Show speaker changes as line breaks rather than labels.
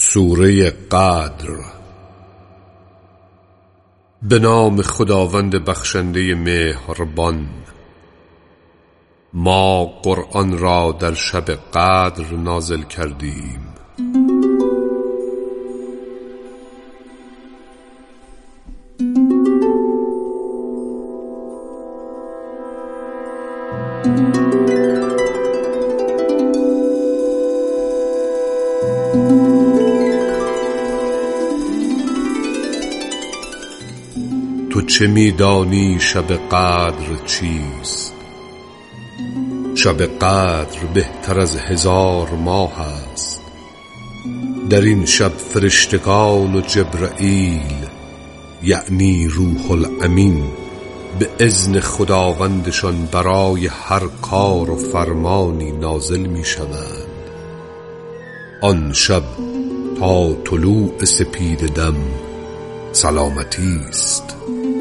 سوره قدر. به نام خداوند بخشنده مهربان. ما قرآن را در شب قدر نازل کردیم. تو چه می‌دانی شب قدر چیست؟ شب قدر بهتر از 1000 ماه است. در این شب فرشتگان و جبرائیل یعنی روح الامین به اذن خداوندشان برای هر کار و فرمانی نازل می شوند. آن شب تا طلوع سپید دم سلامتی است.